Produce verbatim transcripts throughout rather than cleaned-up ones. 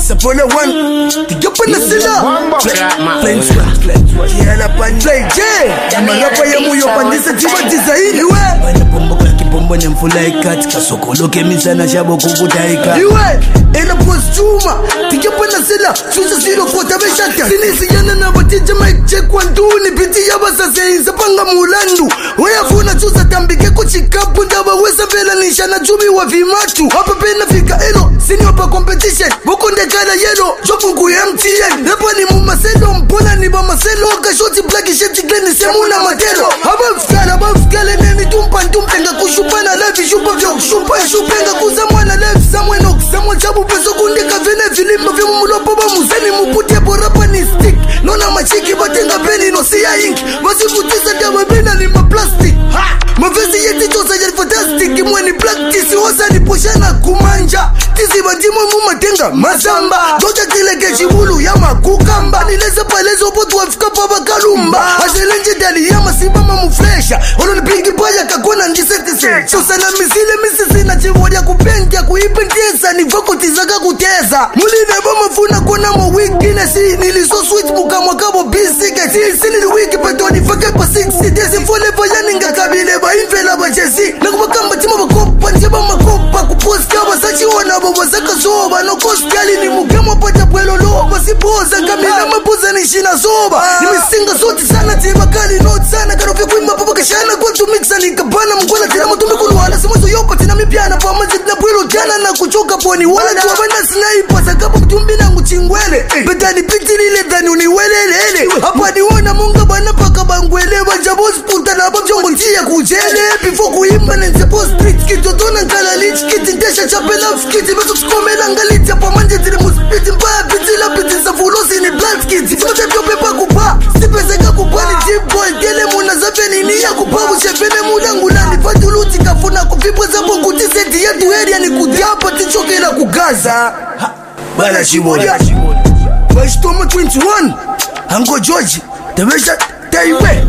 Sapona one. The Gapana Silla. Plain swag. Yala Pan Play J. Yamarapa Yamuyo Pandisa Tiba Design. You are. Bombo nemfula ikati kasokoloke misana shabo kukutaika iwe ena postuma tikapana sila suza silo kota beshata sinisi yana na batija mic check one two ni biti yabasa seinza panga mulandu weyafuna suza tambike kuchikapu ndaba wesa vela nishana chumi wa vimatu hapa pena fika elo sini wapa competition bukunde kala yelo jofungu M T N repa ni mumaselo mpona ni ba maselo kashoti black shit gleni semuna matelo haba fkala haba fkala neni tumpa ntumpenga kushupana life shupa vyo shupa shupenga kuzamwana life samweno kusamwa chabu peso kundeka vene vilimba vyo mumulopo ba muzeni muputia borapa ni stick nona machiki batenga peni no siya ink vasifutisa dama bina ni ma plastic mavesi yeti chosa jari fantastic mweni practice hosa ni poshana kumanja tisi bandimo mumatenga masamba doja kileke chibulu ya makukamba nileze palezo potu wafika paba kalumba aselenje dali ya masimba mamuflesha olo ni pingi baya kakona njisetise chosa na misile misisi na chivodia kupengia kuipentesa ni vako tizaka kuteza muline bama funa kona mo wikine si niliso switch muka mwakabo bisike si sili wiki petoni fake pa six desi fole vayaninga kabile ba infela ba jesi na kubakamba tima bakopa njeba makopa kuposka basachi wana baba zaka soba no koskali ni mukemo pata pwelo loba sipoza kamila mabuza ni shina soba nimisinga soti sana tiba kali not sana karofi kuimba papa kashana kwa tu mixa ni kabana mkwala tina matumbi kuluwala simazo yopa tina mipiana pa majit na pwelo jana na kuchoka poni wala tuwa banda sniper sakapo mtumbi na nguchingwele betani piti lile dani uniwelelele hapa niwona munga bana paka bangwele banjabos puta na babjongo ntia kujele before kuimba nensepo street kitotona nkala lich kiti ndesha chapela fkiti beso kuskomela ngaliti hapa manje zile muspiti mbaya piti la piti za fulosi ni black kiti sote vyo pepa kupa sipeseka kupani jeep boy kele muna zapeni ni ya kupabu shepene muda ngulani fatuluti kafuna kufipwe zapo kutiseti yetu area ni kudiapa tichoke la kugaza bala shimoja Washtoma twenty-one Hango George Tebesha Taiwe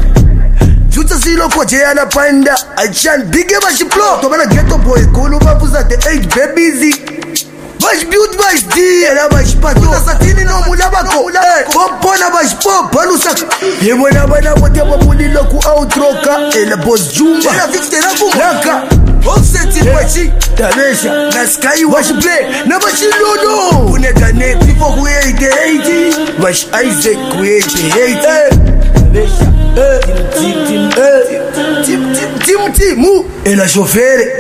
Futa silo kwa jayana panda Achan bige bashi flow Tobana ghetto boy Kulu babuza the eight babies Bash build bash D Ela bash pato Futa satini no mulabako Popona bash pop Palusaka Yemwena bana wote wapulilo ku outroka Ela boss jumba Ela fifty na kumaka Offset in bachi Tabesha Na sky wash play Na bashi lodo Uneka ne Before we eighty eighty Bash Isaac we eighty eighty Tabesha Tim tim tim Tim tim tim Ela shofere